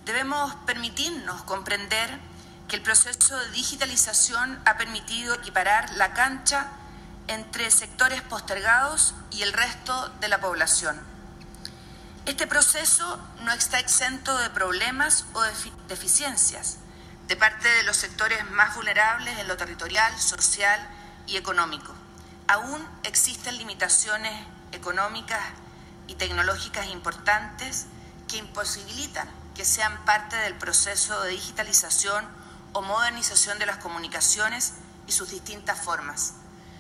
Debemos permitirnos comprender que el proceso de digitalización ha permitido equiparar la cancha entre sectores postergados y el resto de la población. Este proceso no está exento de problemas o deficiencias de parte de los sectores más vulnerables en lo territorial, social y económico. Aún existen limitaciones económicas y tecnológicas importantes que imposibilitan que sean parte del proceso de digitalización o modernización de las comunicaciones y sus distintas formas.